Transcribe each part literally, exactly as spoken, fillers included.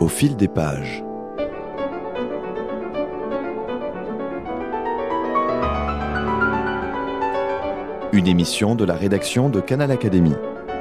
Au fil des pages. Une émission de la rédaction de Canal Académie.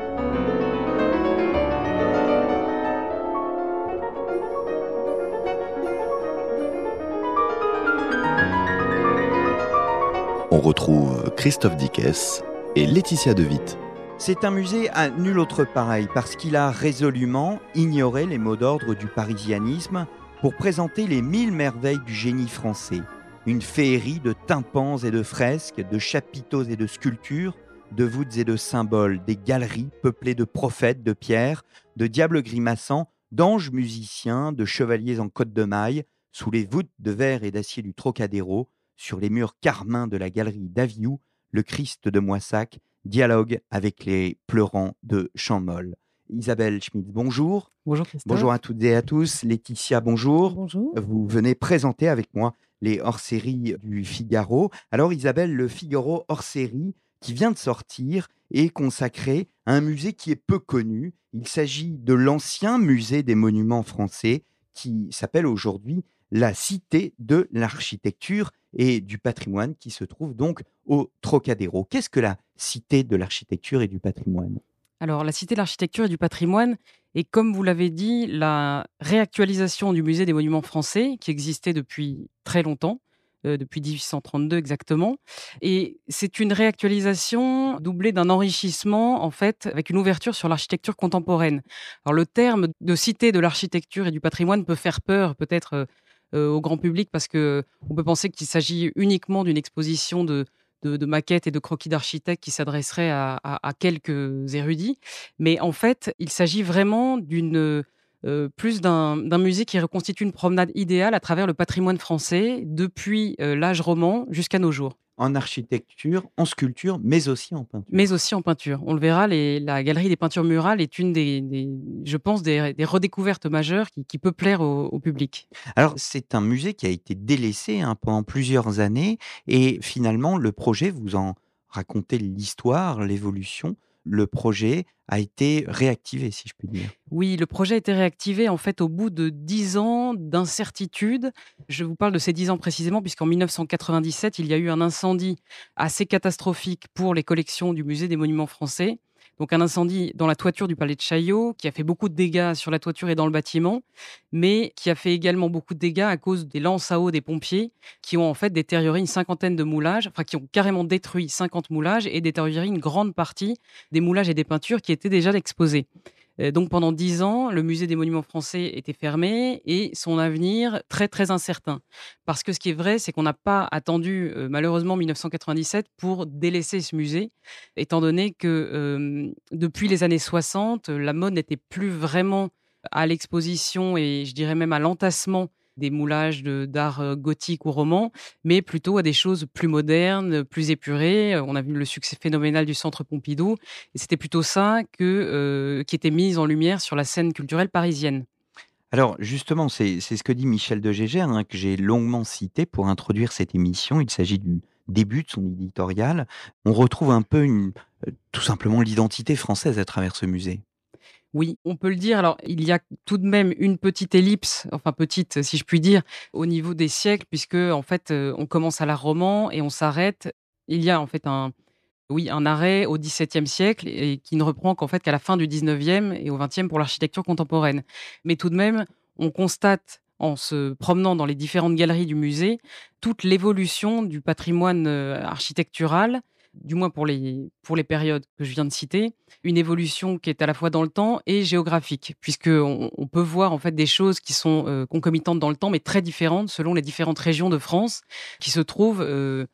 On retrouve Christophe Dickès et Laetitia De Witt. C'est un musée à nul autre pareil parce qu'il a résolument ignoré les mots d'ordre du parisianisme pour présenter les mille merveilles du génie français. Une féerie de tympans et de fresques, de chapiteaux et de sculptures, de voûtes et de symboles, des galeries peuplées de prophètes, de pierres, de diables grimaçants, d'anges musiciens, de chevaliers en côte de maille, sous les voûtes de verre et d'acier du Trocadéro, sur les murs carmins de la galerie d'Aviou, le Christ de Moissac dialogue avec les pleurants de Champmol. Isabelle Schmitz, bonjour. Bonjour Christophe. Bonjour à toutes et à tous. Laetitia, bonjour. Bonjour. Vous venez présenter avec moi les hors-séries du Figaro. Alors Isabelle, le Figaro hors-série qui vient de sortir est consacré à un musée qui est peu connu. Il s'agit de l'ancien musée des monuments français qui s'appelle aujourd'hui la Cité de l'architecture et du patrimoine qui se trouve donc au Trocadéro. Qu'est-ce que la Cité de l'architecture et du patrimoine ? Alors, la Cité de l'architecture et du patrimoine est, comme vous l'avez dit, la réactualisation du musée des monuments français qui existait depuis très longtemps, euh, depuis dix-huit cent trente-deux exactement. Et c'est une réactualisation doublée d'un enrichissement, en fait, avec une ouverture sur l'architecture contemporaine. Alors, le terme de Cité de l'architecture et du patrimoine peut faire peur, peut-être, euh, euh, au grand public, parce qu'on peut penser qu'il s'agit uniquement d'une exposition de De, de maquettes et de croquis d'architectes qui seraient à, à, à quelques érudits. Mais en fait, il s'agit vraiment d'une, euh, plus d'un, d'un musée qui reconstitue une promenade idéale à travers le patrimoine français depuis euh, l'âge roman jusqu'à nos jours. En architecture, en sculpture, mais aussi en peinture. Mais aussi en peinture. On le verra, les, la galerie des peintures murales est une des, des je pense, des, des redécouvertes majeures qui, qui peut plaire au, au public. Alors, c'est un musée qui a été délaissé hein, pendant plusieurs années et finalement, le projet, vous en racontez l'histoire, l'évolution, le projet a été réactivé, si je puis dire. Oui, le projet a été réactivé en fait au bout de dix ans d'incertitude. Je vous parle de ces dix ans précisément puisqu'en mille neuf cent quatre-vingt-dix-sept, il y a eu un incendie assez catastrophique pour les collections du Musée des Monuments Français. Donc un incendie dans la toiture du Palais de Chaillot qui a fait beaucoup de dégâts sur la toiture et dans le bâtiment, mais qui a fait également beaucoup de dégâts à cause des lances à eau des pompiers qui ont en fait détérioré une cinquantaine de moulages, enfin qui ont carrément détruit cinquante moulages et détérioré une grande partie des moulages et des peintures qui étaient déjà exposés. Euh, Donc pendant dix ans, le musée des monuments français était fermé et son avenir très très incertain. Parce que ce qui est vrai, c'est qu'on n'a pas attendu euh, malheureusement mille neuf cent quatre-vingt-dix-sept pour délaisser ce musée, étant donné que euh, depuis les années soixante, la mode n'était plus vraiment à l'exposition et je dirais même à l'entassement des moulages de, d'art euh, gothique ou roman, mais plutôt à des choses plus modernes, plus épurées. Euh, On a vu le succès phénoménal du Centre Pompidou, et c'était plutôt ça que, euh, qui était mis en lumière sur la scène culturelle parisienne. Alors justement, c'est, c'est ce que dit Michel de Gégère, hein, que j'ai longuement cité pour introduire cette émission. Il s'agit du début de son éditorial. On retrouve un peu une, euh, tout simplement l'identité française à travers ce musée. Oui, on peut le dire. Alors, il y a tout de même une petite ellipse, enfin petite, si je puis dire, au niveau des siècles, puisque en fait, euh, on commence à l'art roman et on s'arrête. Il y a en fait un, oui, un arrêt au dix-septième siècle et qui ne reprend qu'en fait qu'à la fin du dix-neuvième et au vingtième pour l'architecture contemporaine. Mais tout de même, on constate en se promenant dans les différentes galeries du musée toute l'évolution du patrimoine euh, architectural, du moins pour les, pour les périodes que je viens de citer, une évolution qui est à la fois dans le temps et géographique, puisqu'on on peut voir en fait des choses qui sont euh, concomitantes dans le temps, mais très différentes selon les différentes régions de France qui se trouvent euh,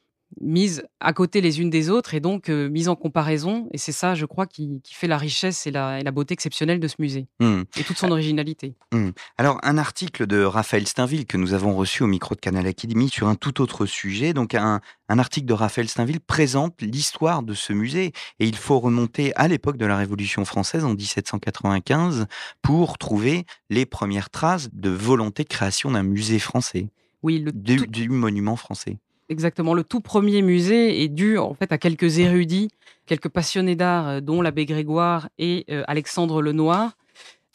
mises à côté les unes des autres et donc euh, mises en comparaison. Et c'est ça, je crois, qui, qui fait la richesse et la, et la beauté exceptionnelle de ce musée Mmh. et toute son originalité. Mmh. Alors, un article de Raphaël Steinville que nous avons reçu au micro de Canal Académie sur un tout autre sujet. Donc, un, un article de Raphaël Steinville présente l'histoire de ce musée. Et il faut remonter à l'époque de la Révolution française, en dix-sept cent quatre-vingt-quinze, pour trouver les premières traces de volonté de création d'un musée français, Oui, le du, tout- du monument français. Exactement. Le tout premier musée est dû en fait à quelques érudits, quelques passionnés d'art, euh, dont l'abbé Grégoire et euh, Alexandre Lenoir,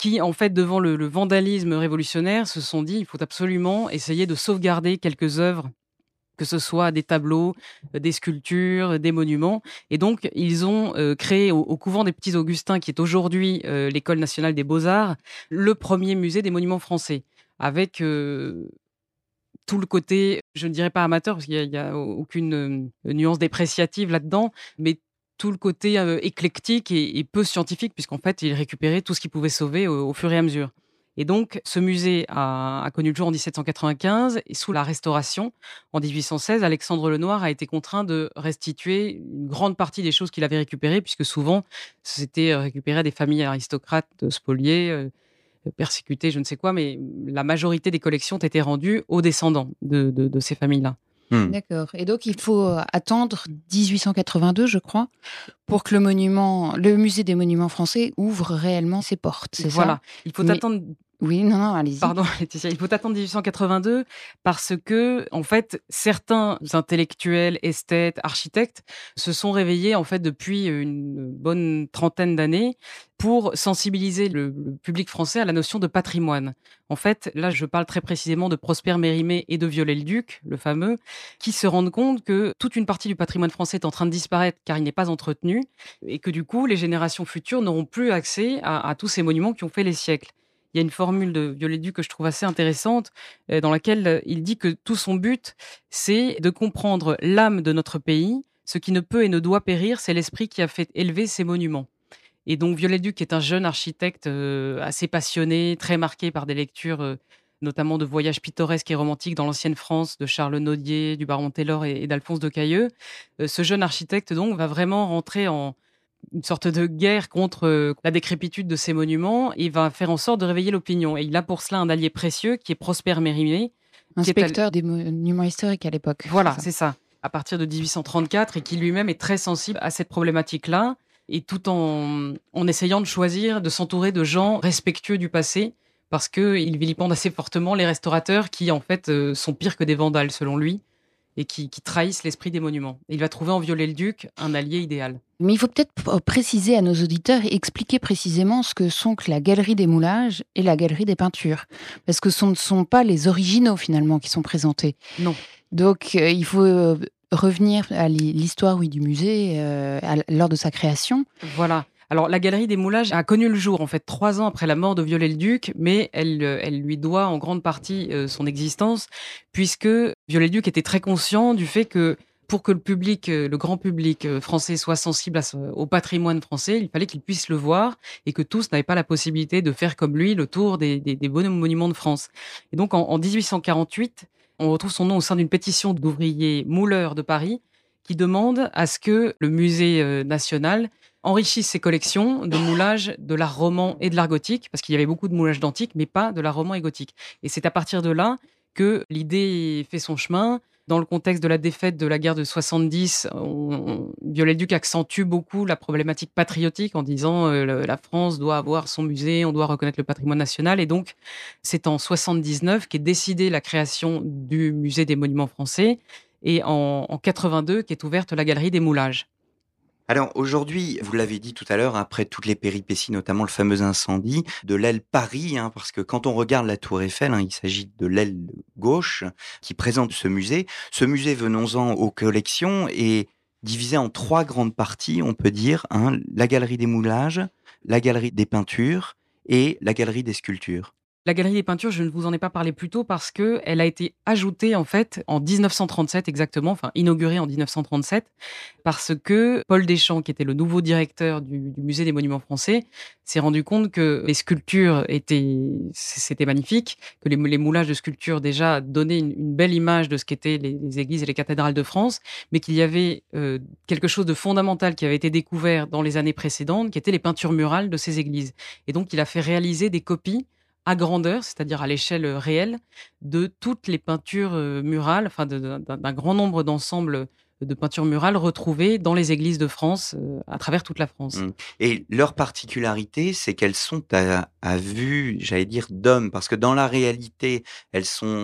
qui, en fait, devant le, le vandalisme révolutionnaire, se sont dit il faut absolument essayer de sauvegarder quelques œuvres, que ce soit des tableaux, euh, des sculptures, des monuments. Et donc, ils ont euh, créé au, au couvent des Petits Augustins, qui est aujourd'hui euh, l'École nationale des beaux-arts, le premier musée des monuments français, avec euh, tout le côté, je ne dirais pas amateur, parce qu'il n'y a, a, aucune euh, nuance dépréciative là-dedans, mais tout le côté euh, éclectique et, et peu scientifique, puisqu'en fait, il récupérait tout ce qu'il pouvait sauver au, au fur et à mesure. Et donc, ce musée a, a connu le jour en dix-sept cent quatre-vingt-quinze, et sous la Restauration, en dix-huit cent seize, Alexandre Lenoir a été contraint de restituer une grande partie des choses qu'il avait récupérées, puisque souvent, c'était récupéré à des familles aristocrates spoliées, euh, persécutées, je ne sais quoi, mais la majorité des collections ont été rendues aux descendants de, de, de ces familles-là. Mmh. D'accord. Et donc, il faut attendre dix-huit cent quatre-vingt-deux, je crois, pour que le monument, le musée des monuments français ouvre réellement ses portes, c'est voilà. ça ? Il faut Mais... attendre... Oui, non, non, allez-y. Pardon, Laetitia, il faut attendre dix-huit cent quatre-vingt-deux parce que, en fait, certains intellectuels, esthètes, architectes se sont réveillés, en fait, depuis une bonne trentaine d'années pour sensibiliser le, le public français à la notion de patrimoine. En fait, là, je parle très précisément de Prosper Mérimée et de Viollet-le-Duc, le fameux, qui se rendent compte que toute une partie du patrimoine français est en train de disparaître car il n'est pas entretenu et que, du coup, les générations futures n'auront plus accès à, à tous ces monuments qui ont fait les siècles. Il y a une formule de Viollet-le-Duc que je trouve assez intéressante, euh, dans laquelle il dit que tout son but, c'est de comprendre l'âme de notre pays. Ce qui ne peut et ne doit périr, c'est l'esprit qui a fait élever ces monuments. Et donc Viollet-le-Duc est un jeune architecte euh, assez passionné, très marqué par des lectures, euh, notamment de voyages pittoresques et romantiques dans l'ancienne France, de Charles Nodier, du baron Taylor et, et d'Alphonse de Cayeux. Euh, ce jeune architecte, donc, va vraiment rentrer en une sorte de guerre contre la décrépitude de ces monuments. Il va faire en sorte de réveiller l'opinion. Et il a pour cela un allié précieux qui est Prosper Mérimée. Inspecteur al... des monuments historiques à l'époque. Voilà, c'est ça. À partir de dix-huit cent trente-quatre, et qui lui-même est très sensible à cette problématique-là, et tout en, en essayant de choisir, de s'entourer de gens respectueux du passé, parce qu'il vilipende assez fortement les restaurateurs qui, en fait, euh, sont pires que des vandales, selon lui, et qui, qui trahissent l'esprit des monuments. Et il va trouver en Viollet-le-Duc un allié idéal. Mais il faut peut-être préciser à nos auditeurs et expliquer précisément ce que sont que la galerie des moulages et la galerie des peintures. Parce que ce ne sont pas les originaux, finalement, qui sont présentés. Non. Donc, euh, il faut euh, revenir à l'histoire, oui, du musée euh, à, lors de sa création. Voilà. Alors, la Galerie des Moulages a connu le jour, en fait, trois ans après la mort de Viollet-le-Duc, mais elle, elle lui doit en grande partie euh, son existence, puisque Viollet-le-Duc était très conscient du fait que pour que le public, le grand public français soit sensible à ce, au patrimoine français, il fallait qu'il puisse le voir et que tous n'avaient pas la possibilité de faire comme lui le tour des, des, des beaux monuments de France. Et donc, en, en dix-huit cent quarante-huit, on retrouve son nom au sein d'une pétition d'ouvriers mouleurs de Paris qui demande à ce que le musée national enrichisse ses collections de moulages de l'art roman et de l'art gothique, parce qu'il y avait beaucoup de moulages d'antique, mais pas de l'art roman et gothique. Et c'est à partir de là que l'idée fait son chemin. Dans le contexte de la défaite de la guerre de soixante-dix, Viollet-le-Duc accentue beaucoup la problématique patriotique en disant euh, la France doit avoir son musée, on doit reconnaître le patrimoine national. Et donc, c'est en soixante-dix-neuf qu'est décidée la création du musée des monuments français et en, en quatre-vingt-deux qu'est ouverte la galerie des moulages. Alors aujourd'hui, vous l'avez dit tout à l'heure, après toutes les péripéties, notamment le fameux incendie de l'aile Paris, hein, parce que quand on regarde la Tour Eiffel, hein, il s'agit de l'aile gauche qui présente ce musée. Ce musée, venons-en aux collections, est divisé en trois grandes parties, on peut dire, hein, la galerie des moulages, la galerie des peintures et la galerie des sculptures. La galerie des peintures, je ne vous en ai pas parlé plus tôt parce qu'elle a été ajoutée en fait en dix-neuf cent trente-sept exactement, enfin inaugurée en dix-neuf cent trente-sept, parce que Paul Deschamps, qui était le nouveau directeur du, du musée des monuments français, s'est rendu compte que les sculptures étaient, c'était magnifique, que les, les moulages de sculptures déjà donnaient une, une belle image de ce qu'étaient les, les églises et les cathédrales de France, mais qu'il y avait euh, quelque chose de fondamental qui avait été découvert dans les années précédentes, qui étaient les peintures murales de ces églises. Et donc il a fait réaliser des copies à grandeur, c'est-à-dire à l'échelle réelle, de toutes les peintures murales, enfin de, de, d'un grand nombre d'ensembles de peintures murales retrouvées dans les églises de France, euh, à travers toute la France. Et leur particularité, c'est qu'elles sont à, à vue, j'allais dire, d'hommes, parce que dans la réalité, elles sont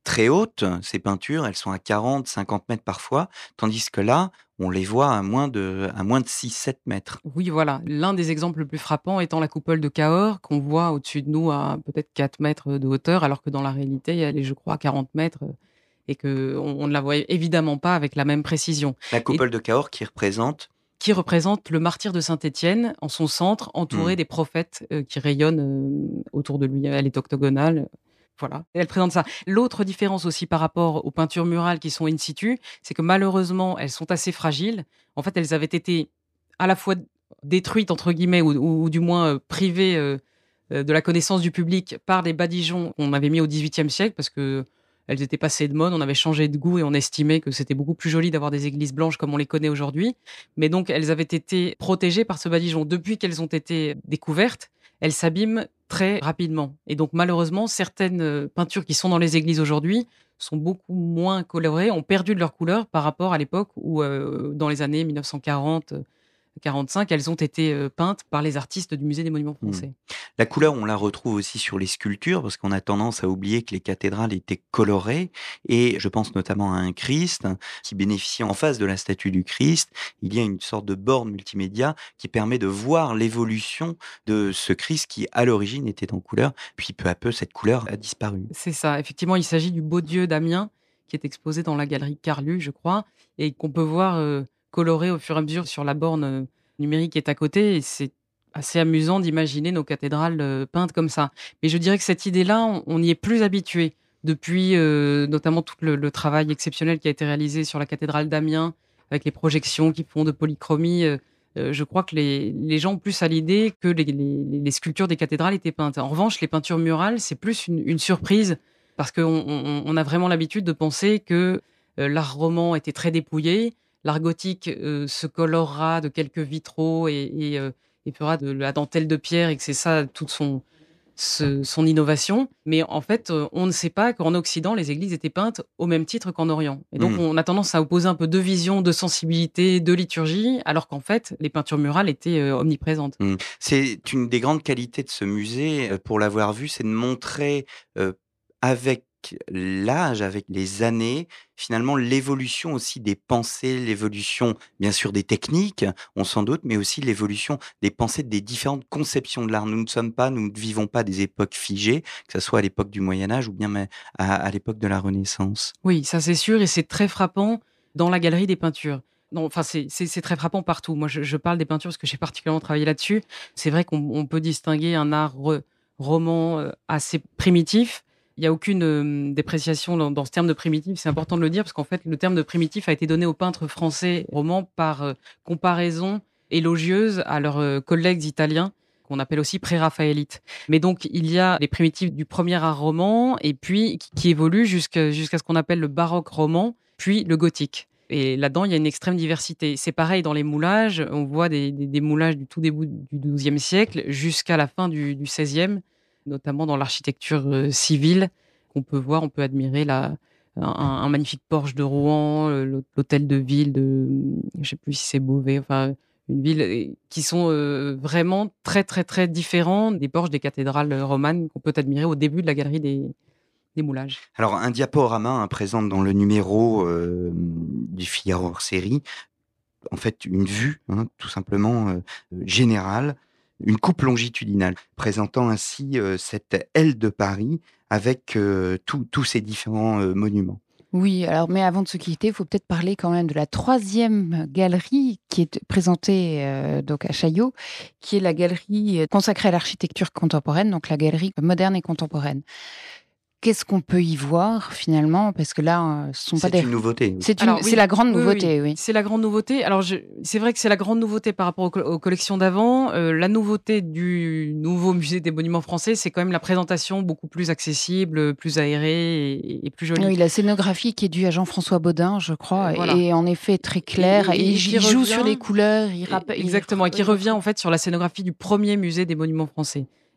très hautes, ces peintures, elles sont à quarante, cinquante mètres parfois, tandis que là, on les voit à moins de, à moins de six sept mètres. Oui, voilà. L'un des exemples les plus frappants étant la coupole de Cahors, qu'on voit au-dessus de nous à peut-être quatre mètres de hauteur, alors que dans la réalité, elle est, je crois, à quarante mètres, euh, et qu'on on ne la voit évidemment pas avec la même précision. La Et coupole de Cahors qui représente... qui représente le martyr de Saint-Étienne en son centre, entouré Hmm. des prophètes euh, qui rayonnent euh, autour de lui. Elle est octogonale. Voilà, et elle présente ça. L'autre différence aussi par rapport aux peintures murales qui sont in situ, c'est que malheureusement, elles sont assez fragiles. En fait, elles avaient été à la fois détruites, entre guillemets, ou, ou- ou du moins euh, privées euh, euh, de la connaissance du public par des badigeons qu'on avait mis au dix-huitième siècle, parce que elles étaient passées de mode, on avait changé de goût et on estimait que c'était beaucoup plus joli d'avoir des églises blanches comme on les connaît aujourd'hui. Mais donc, elles avaient été protégées par ce badigeon. Depuis qu'elles ont été découvertes, elles s'abîment très rapidement. Et donc, malheureusement, certaines euh, peintures qui sont dans les églises aujourd'hui sont beaucoup moins colorées, ont perdu de leur couleur par rapport à l'époque où, euh, dans les années mille neuf cent quarante, quarante-cinq, elles ont été euh, peintes par les artistes du Musée des Monuments Hmm. Français. La couleur, on la retrouve aussi sur les sculptures, parce qu'on a tendance à oublier que les cathédrales étaient colorées, et je pense notamment à un Christ qui bénéficie en face de la statue du Christ. Il y a une sorte de borne multimédia qui permet de voir l'évolution de ce Christ qui, à l'origine, était en couleur, puis peu à peu, cette couleur a disparu. C'est ça. Effectivement, il s'agit du beau Dieu d'Amiens, qui est exposé dans la galerie Carlu, je crois, et qu'on peut voir euh, coloré au fur et à mesure sur la borne euh, numérique qui est à côté. Et c'est assez amusant d'imaginer nos cathédrales euh, peintes comme ça. Mais je dirais que cette idée-là, on, on y est plus habitué depuis euh, notamment tout le, le travail exceptionnel qui a été réalisé sur la cathédrale d'Amiens, avec les projections qui font de polychromie. euh, euh, je crois que les, les gens ont plus à l'idée que les, les- les sculptures des cathédrales étaient peintes. En revanche, les peintures murales, c'est plus une, une surprise parce qu'on on, on a vraiment l'habitude de penser que euh, l'art roman était très dépouillé, l'art gothique euh, se colorera de quelques vitraux et, et, euh, et fera de la dentelle de pierre et que c'est ça toute son, ce- son innovation. Mais en fait, euh, on ne sait pas qu'en Occident, les églises étaient peintes au même titre qu'en Orient. Et donc, Mm. on a tendance à opposer un peu deux visions de sensibilité, de liturgie, alors qu'en fait, les peintures murales étaient euh, omniprésentes. Mm. C'est une des grandes qualités de ce musée, euh, pour l'avoir vu, c'est de montrer euh, avec l'âge, avec les années, finalement l'évolution aussi des pensées, l'évolution bien sûr des techniques, on s'en doute, mais aussi l'évolution des pensées des différentes conceptions de l'art. Nous ne sommes pas, nous ne vivons pas des époques figées, que ce soit à l'époque du Moyen Âge ou bien mais à, à l'époque de la Renaissance. Oui, ça c'est sûr, et c'est très frappant dans la galerie des peintures. Non, enfin, c'est c'est- c'est très frappant partout. Moi, je, je parle des peintures parce que j'ai particulièrement travaillé là-dessus. C'est vrai qu'on on peut distinguer un art re- roman euh, assez primitif. Il n'y a aucune euh, dépréciation dans, dans ce terme de primitif. C'est important de le dire parce qu'en fait, le terme de primitif a été donné aux peintres français romans par euh, comparaison élogieuse à leurs euh, collègues italiens qu'on appelle aussi pré-raphaélites. Mais donc, il y a les primitifs du premier art roman, et puis qui, qui évoluent jusqu'à jusqu'à ce qu'on appelle le baroque roman, puis le gothique. Et là-dedans, il y a une extrême diversité. C'est pareil dans les moulages. On voit des, des- des moulages du tout début du douzième siècle jusqu'à la fin du, du seizième, notamment dans l'architecture euh, civile, qu'on peut voir. On peut admirer la, un, un magnifique porche de Rouen, euh, l'hôtel de ville de, je ne sais plus si c'est Beauvais, enfin, une ville euh, qui sont euh, vraiment très, très, très différents des porches des cathédrales romanes qu'on peut admirer au début de la galerie des, des moulages. Alors, un diaporama hein, présent dans le numéro euh, du Figaro hors série, en fait, une vue, hein, tout simplement euh, générale, une coupe longitudinale, présentant ainsi euh, cette aile de Paris avec euh, tous tous ces différents euh, monuments. Oui, alors, mais avant de se quitter, il faut peut-être parler quand même de la troisième galerie qui est présentée euh, donc à Chaillot, qui est la galerie euh, consacrée à l'architecture contemporaine, donc la galerie moderne et contemporaine. Qu'est-ce qu'on peut y voir finalement? Parce que là, euh, ce sont pas C'est des... une nouveauté. oui. C'est une- Alors, oui, c'est la grande oui, oui, nouveauté, oui. C'est la grande nouveauté. Alors, je- c'est vrai que c'est la grande nouveauté par rapport aux, co- aux collections d'avant. Euh, la nouveauté du nouveau musée des monuments français, c'est quand même la présentation beaucoup plus accessible, plus aérée et, et plus jolie. Oui, la scénographie qui est due à Jean-François Baudin, je crois, Euh, voilà. est en effet très claire. Et- Et, et- et il qui joue revient- sur les couleurs. Il rappelle Exactement, et qui revient en fait sur la scénographie du premier musée des monuments français.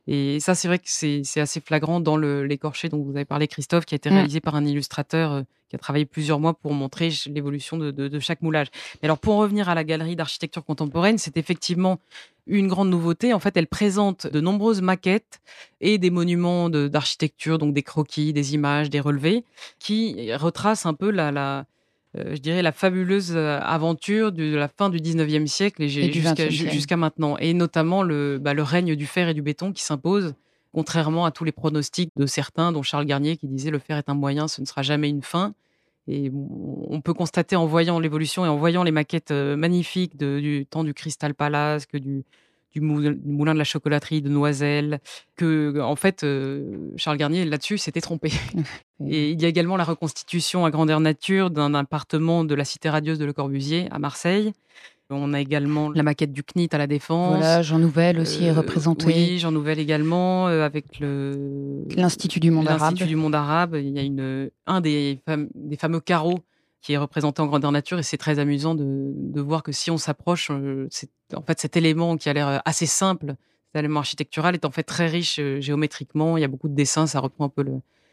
Et ça, c'est vrai que c'est, c'est assez flagrant dans le, l'écorché dont vous avez parlé, Christophe, qui a été Mmh. réalisé par un illustrateur euh, qui a travaillé plusieurs mois pour montrer ch- l'évolution de, de- de chaque moulage. Mais alors, pour en revenir à la galerie d'architecture contemporaine, c'est effectivement une grande nouveauté. En fait, elle présente de nombreuses maquettes et des monuments de- d'architecture, donc des croquis, des images, des relevés, qui retracent un peu la, la, euh, je dirais, la fabuleuse euh, aventure de la fin du dix-neuvième siècle et Et j'ai- du jusqu'à vingtième ju- siècle. jusqu'à maintenant. Et notamment le, bah, le règne du fer et du béton qui s'impose, contrairement à tous les pronostics de certains, dont Charles Garnier, qui disait le fer est un moyen, ce ne sera jamais une fin. Et on on peut constater en voyant l'évolution et en voyant les maquettes euh, magnifiques de- du temps du Crystal Palace, que du, du moulin, du moulin de la chocolaterie de Noiselle, que en fait euh, Charles Garnier là-dessus s'était trompé. Et il y a également la reconstitution à grandeur nature d'un appartement de la cité radieuse de Le Corbusier à Marseille. On a également la maquette du C N I T à La Défense. Voilà, Jean Nouvel aussi est Euh, représenté. Oui, Jean Nouvel également, euh, avec le L'Institut du monde arabe. l'Institut du monde arabe. Il y a une, un des, fam- des fameux carreaux qui est représenté en grandeur nature et c'est très amusant de, de voir que si on s'approche, euh, c'est, en fait, cet élément qui a l'air assez simple, cet élément architectural est en fait très riche euh, géométriquement. Il y a beaucoup de dessins, ça reprend un peu le,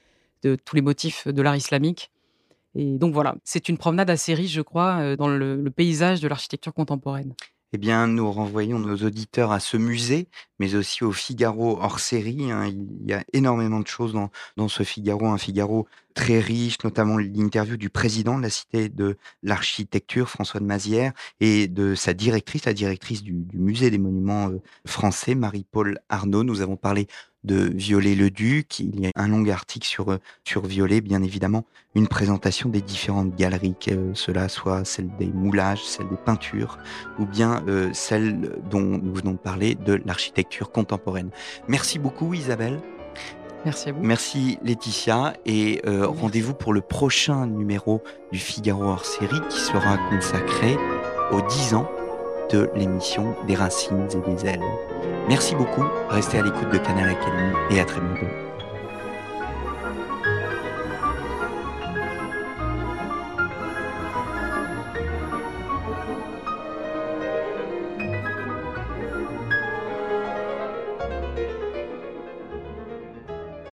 de tous les motifs de l'art islamique. Et donc voilà, c'est une promenade assez riche, je crois, euh, dans le, le paysage de l'architecture contemporaine. Eh bien, nous renvoyons nos auditeurs à ce musée, mais aussi au Figaro hors série, hein. Il y a énormément de choses dans, dans ce Figaro, un Figaro très riche, notamment l'interview du président de la Cité de l'Architecture, François de Mazières, et de sa directrice, la directrice du, du Musée des Monuments euh, français, Marie-Paul Arnaud. Nous avons parlé de Viollet-le-Duc. Il y a un long article sur, euh, sur Viollet, bien évidemment, une présentation des différentes galeries, que cela soit celle des moulages, celle des peintures, ou bien euh, celle dont nous venons de parler, de l'architecture contemporaine. Merci beaucoup Isabelle. Merci à vous. Merci Laetitia. Et euh, Merci. rendez-vous pour le prochain numéro du Figaro hors série qui sera consacré aux dix ans de l'émission Des Racines et des Ailes. Merci beaucoup. Restez à l'écoute de Canal Academy et à très bientôt.